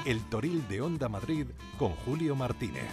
El Toril de Onda Madrid con Julio Martínez.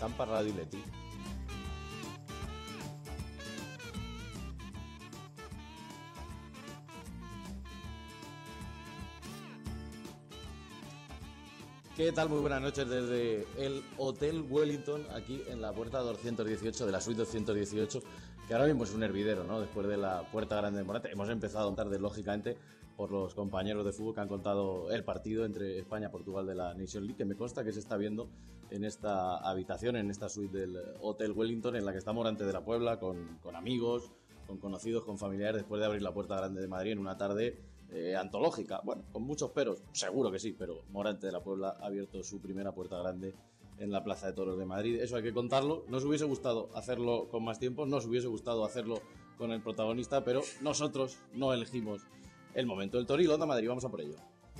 Tampa Radio Leti. ¿Qué tal? Muy buenas noches desde el Hotel Wellington, aquí en la puerta 218 de la suite 218, que ahora mismo es un hervidero, ¿no? Después de la Puerta Grande de Morante. Hemos empezado tarde, lógicamente, por los compañeros de fútbol que han contado el partido entre España y Portugal de la Nations League, que me consta que se está viendo en esta habitación, en esta suite del Hotel Wellington, en la que está Morante de la Puebla, con amigos, con conocidos, con familiares, después de abrir la Puerta Grande de Madrid en una tarde antológica, bueno, con muchos peros, seguro que sí, pero Morante de la Puebla ha abierto su primera puerta grande en la Plaza de Toros de Madrid. Eso hay que contarlo. Nos hubiese gustado hacerlo con más tiempo, nos hubiese gustado hacerlo con el protagonista, pero nosotros no elegimos el momento. El Toril, Onda Madrid, vamos a por ello.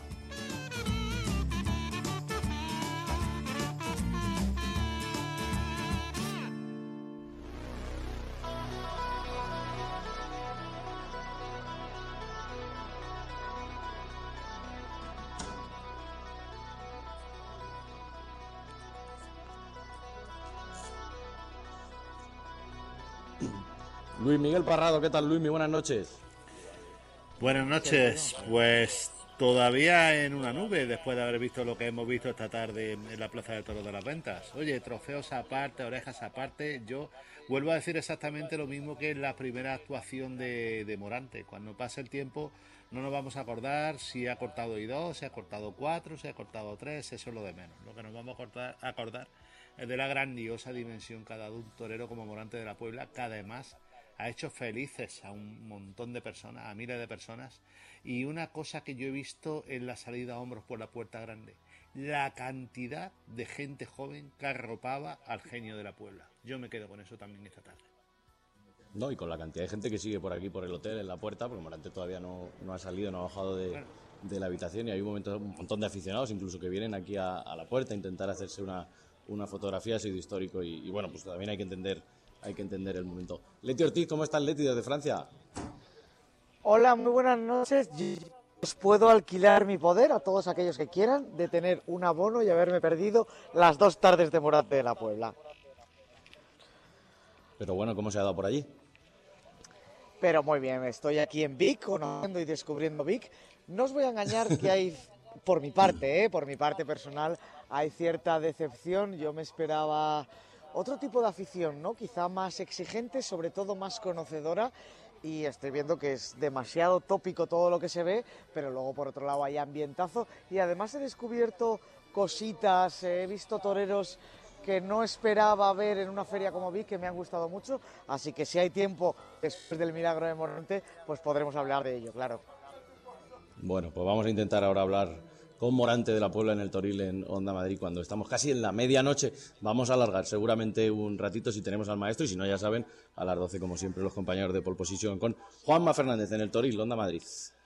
Luis Miguel Parrado, ¿qué tal, Luis? Muy buenas noches. Buenas noches, pues todavía en una nube después de haber visto lo que hemos visto esta tarde en la Plaza de Toros de las Ventas. Oye, trofeos aparte, orejas aparte, yo vuelvo a decir exactamente lo mismo que en la primera actuación de Morante. Cuando pase el tiempo no nos vamos a acordar si ha cortado y 2, si ha cortado 4, si ha cortado 3, eso es lo de menos. Lo que nos vamos a acordar es de la grandiosa dimensión que ha dado un torero como Morante de la Puebla, que además ha hecho felices a un montón de personas, a miles de personas. Y una cosa que yo he visto en la salida a hombros por la Puerta Grande, la cantidad de gente joven que arropaba al genio de la Puebla. Yo me quedo con eso también esta tarde. No, y con la cantidad de gente que sigue por aquí, por el hotel, en la puerta, porque Morante todavía no ha salido, no ha bajado de la habitación, y hay un montón de aficionados incluso que vienen aquí a la puerta a intentar hacerse una fotografía, ha sido histórico, y bueno, pues también hay que entender el momento. Leti Ortiz, ¿cómo estás, Leti, desde Francia? Hola, muy buenas noches. Os puedo alquilar mi poder a todos aquellos que quieran de tener un abono y haberme perdido las 2 tardes de Morante de la Puebla. Pero bueno, ¿cómo se ha dado por allí? Pero muy bien, estoy aquí en Vic, conociendo y descubriendo Vic. No os voy a engañar que hay, por mi parte personal, hay cierta decepción. Yo me esperaba otro tipo de afición, ¿no? Quizá más exigente, sobre todo más conocedora, y estoy viendo que es demasiado tópico todo lo que se ve, pero luego por otro lado hay ambientazo, y además he descubierto cositas, he visto toreros que no esperaba ver en una feria como Vic, que me han gustado mucho, así que si hay tiempo después del milagro de Morante, pues podremos hablar de ello, claro. Bueno, pues vamos a intentar ahora hablar con Morante de la Puebla en el Toril en Onda Madrid cuando estamos casi en la medianoche. Vamos a alargar seguramente un ratito si tenemos al maestro, y si no, ya saben, a las 12 como siempre los compañeros de Pole Position con Juanma Fernández en el Toril, Onda Madrid.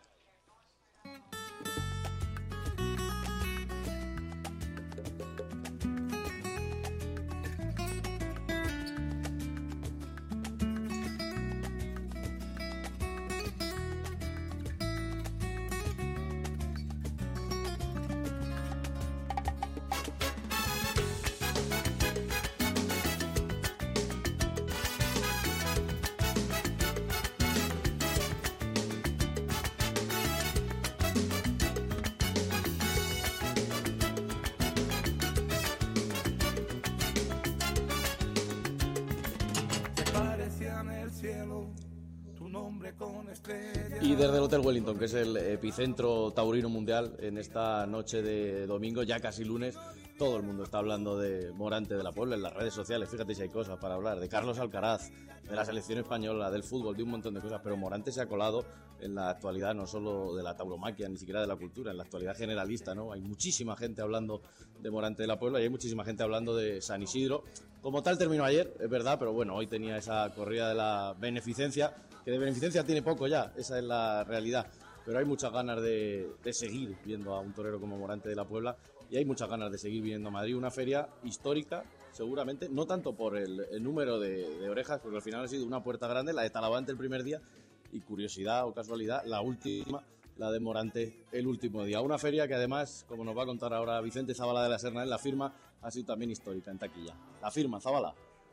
Y desde el Hotel Wellington, que es el epicentro taurino mundial, en esta noche de domingo, ya casi lunes, todo el mundo está hablando de Morante de la Puebla en las redes sociales. Fíjate si hay cosas para hablar, de Carlos Alcaraz, de la selección española, del fútbol, de un montón de cosas, pero Morante se ha colado en la actualidad, no solo de la tauromaquia, ni siquiera de la cultura, en la actualidad generalista, ¿no? Hay muchísima gente hablando de Morante de la Puebla y hay muchísima gente hablando de San Isidro. Como tal terminó ayer, es verdad, pero bueno, hoy tenía esa corrida de la beneficencia, que de beneficencia tiene poco ya, esa es la realidad, pero hay muchas ganas de seguir viendo a un torero como Morante de la Puebla, y hay muchas ganas de seguir viendo a Madrid, una feria histórica, seguramente, no tanto por el número de orejas, porque al final ha sido una puerta grande, la de Talavante el primer día, y curiosidad o casualidad, la última, la de Morante el último día. Una feria que además, como nos va a contar ahora Vicente Zabala de la Serna en la firma, ha sido también histórica en taquilla. La firma, Zabala.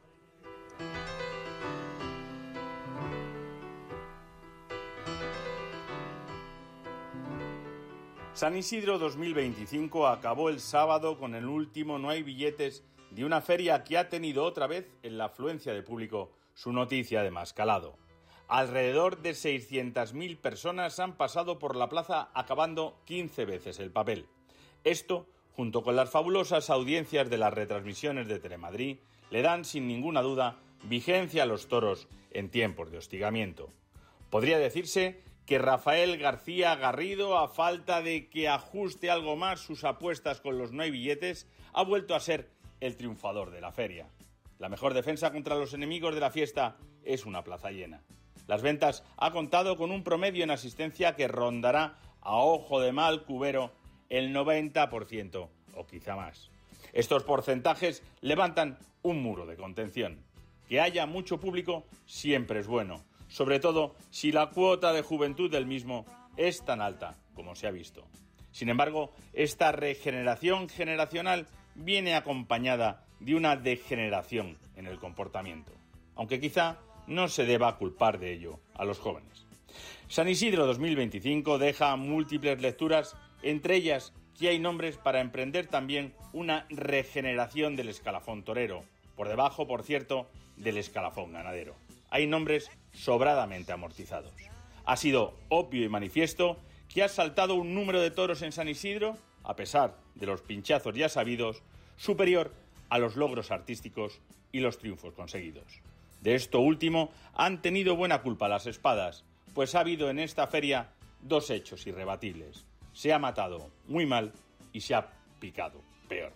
San Isidro 2025 acabó el sábado con el último no hay billetes de una feria que ha tenido otra vez en la afluencia de público su noticia de más calado. Alrededor de 600.000 personas han pasado por la plaza acabando 15 veces el papel. Esto, junto con las fabulosas audiencias de las retransmisiones de Telemadrid, le dan sin ninguna duda vigencia a los toros en tiempos de hostigamiento. Podría decirse que Rafael García Garrido, a falta de que ajuste algo más sus apuestas con los no hay billetes, ha vuelto a ser el triunfador de la feria. La mejor defensa contra los enemigos de la fiesta es una plaza llena. Las ventas ha contado con un promedio en asistencia que rondará, a ojo de mal cubero, el 90% o quizá más. Estos porcentajes levantan un muro de contención. Que haya mucho público siempre es bueno, sobre todo si la cuota de juventud del mismo es tan alta como se ha visto. Sin embargo, esta regeneración generacional viene acompañada de una degeneración en el comportamiento, aunque quizá no se deba culpar de ello a los jóvenes. San Isidro 2025 deja múltiples lecturas, entre ellas que hay nombres para emprender también una regeneración del escalafón torero, por debajo, por cierto, del escalafón ganadero. Hay nombres sobradamente amortizados. Ha sido obvio y manifiesto que ha saltado un número de toros en San Isidro, a pesar de los pinchazos ya sabidos, superior a los logros artísticos y los triunfos conseguidos. De esto último han tenido buena culpa las espadas, pues ha habido en esta feria dos hechos irrebatibles. Se ha matado muy mal y se ha picado peor.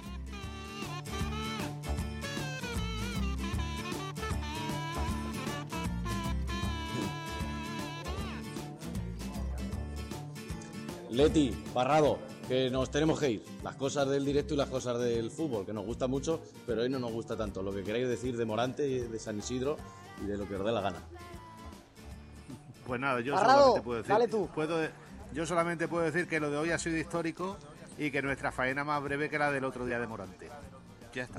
Leti, Parrado, que nos tenemos que ir. Las cosas del directo y las cosas del fútbol, que nos gusta mucho, pero hoy no nos gusta tanto. Lo que queráis decir de Morante, de San Isidro y de lo que os dé la gana. Pues nada, yo Parrado, solamente puedo decir, dale tú. yo solamente puedo decir que lo de hoy ha sido histórico y que nuestra faena más breve que la del otro día de Morante. Ya está.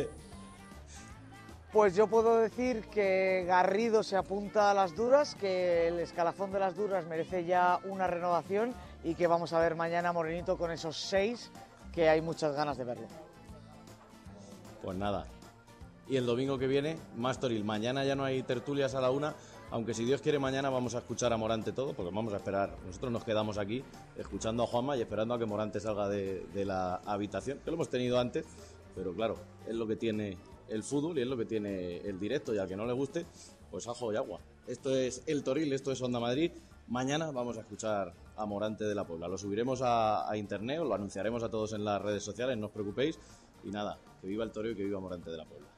Pues yo puedo decir que Garrido se apunta a las duras, que el escalafón de las duras merece ya una renovación y que vamos a ver mañana Morenito con esos 6, que hay muchas ganas de verlo. Pues nada. Y el domingo que viene, más Toril. Mañana ya no hay tertulias a la 1, aunque si Dios quiere mañana vamos a escuchar a Morante todo, porque vamos a esperar. Nosotros nos quedamos aquí escuchando a Juanma y esperando a que Morante salga de la habitación, que lo hemos tenido antes, pero claro, es lo que tiene el fútbol y es lo que tiene el directo, y al que no le guste, pues ajo y agua. Esto es El Toril, esto es Onda Madrid. Mañana vamos a escuchar a Morante de la Puebla. Lo subiremos a internet, os lo anunciaremos a todos en las redes sociales, no os preocupéis. Y nada, que viva el Toril y que viva Morante de la Puebla.